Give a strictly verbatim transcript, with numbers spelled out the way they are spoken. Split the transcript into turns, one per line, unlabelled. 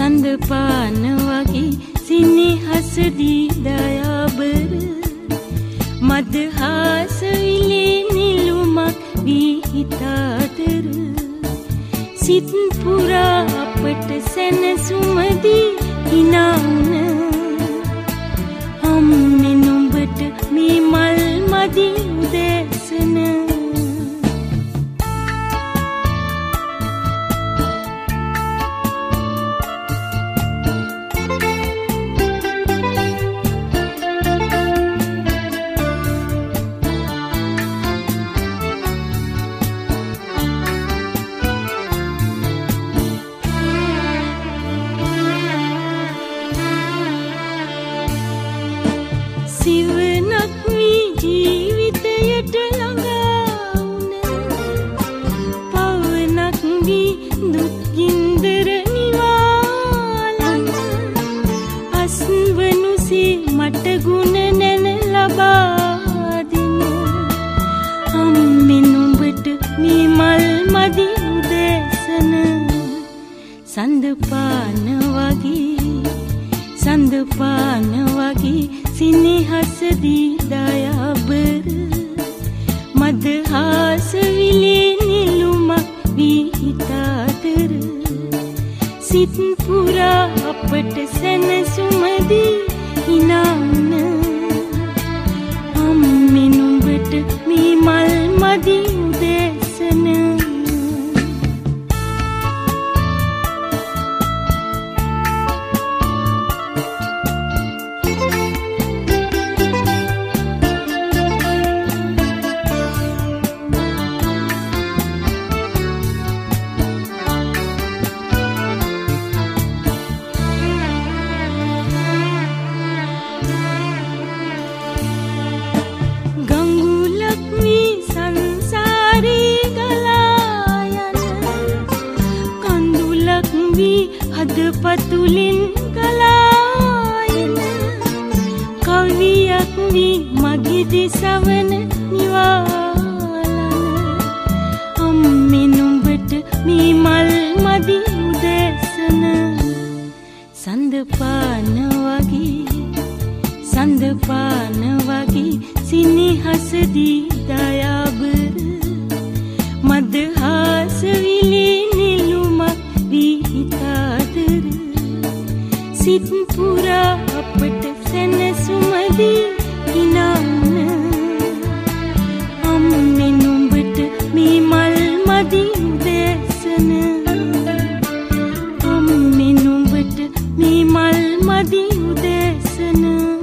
සඳ පාන වගේ සිනහස දී දයාබර මදහාස විලේ නිලුමක් වී හිතාදර සිත් පුරා අපට සැනසුමදී හිනාන අම්මේ නුඹට මේ මල් මදි උදැසන සිවනක් වී ජීවිතයට ළඟා වුණ පවනක් වී දුක් ගින්දර නිවාලන අස්වනුසේ මට ගුණ නැන ලබා දෙන අම්මේ නුඹට මේ මල් මදි උදැසන සඳ පාන වගේ සඳ පාන වගේ සිනහස දී දයාබර මදහාස විලේ නිලුමක් වී හිතාදර සිත් පුරා අපට සැනසුමදී හිනාන අම්මේ නුඹට මේ මල් මදි උදැසන හදපතුලින් කලායන කවියක් වී මගේ දිසවන නිවාලන අම්මේ නුඹට මේ මල් මදි උදැසන සඳ පාන වගේ සඳ පාන වගේ සිනහස දී දයාබර මදහාස විලේ නිලුමක් වී හිතාදර සිත් පුරා අපට සැනසුමදී හිනාන අම්මේ නුඹට මේ මල් මදි උදැසන අම්මේ නුඹට මේ මල් මදි උදැසන